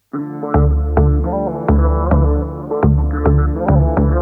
Ты моя Пандора, звуки ламинора.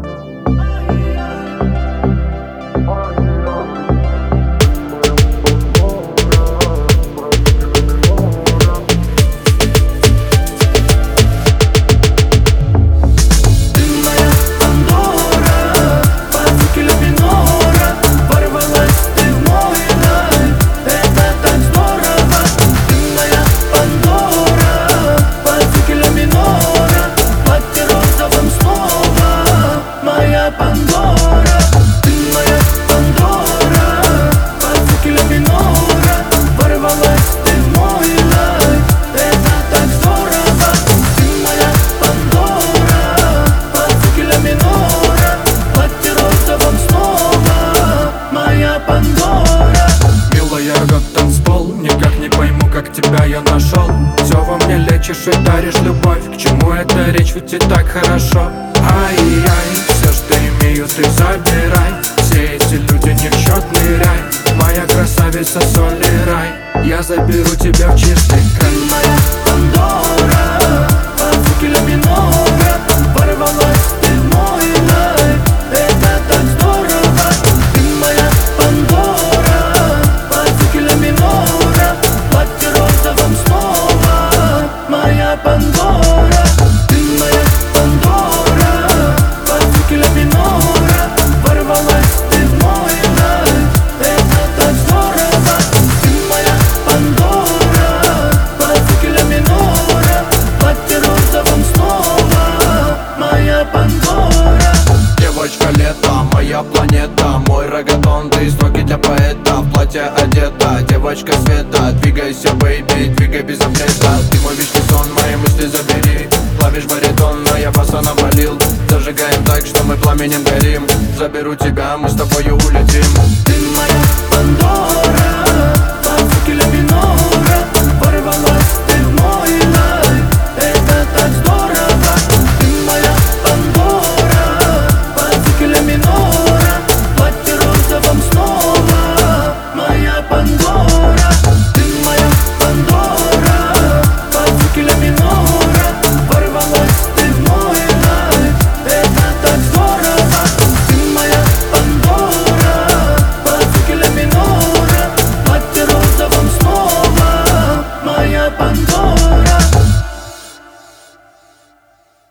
Ты моя Пандора, звуки ламинора. Ворвалась ты в мой лайф, это так здорово. Ты моя Пандора, звуки ламинора. Платье розовым снова, моя Пандора. Ты моя Пандора, звуки ламинора. Ворвалась ты в мой лайф, это так здорово. Ты моя Пандора, звуки ламинора. Платье розовым снова, моя Пандора. Милая, как танцпол, никак не пойму, как тебя я нашел. Все во мне лечишь и даришь любовь. К чему эта речь, ведь и так хорошо. Ай-яй, все, что имею, ты забирай. Все эти люди не в счет, ныряй. Моя красавица, соль и рай. Я заберу тебя в чистый край. Моя Пандора, звуки ламинора. Ворвалась ты в мой лайф, это так здорово. Ты моя Пандора, звуки ламинора. Платье розовым снова, моя Пандора. Ты моя Пандора, звуки ламинора. Ворвалась ты в мой лайф, это так здорово. Ты моя Пандора, звуки ламинора. Платье розовым снова, моя Пандора. Девочка лето, моя планета. Мой регатон, ты строки для поэта. В платье одета, девочка света. Двигайся, бэйби, двигай без запрета. Ты мой вечный сон, мои мысли забери. Клавиш баритон, но я баса навалил. Зажигаем так, что мы пламенем горим. Заберу тебя, мы с тобою улетим. Ты моя Пандора.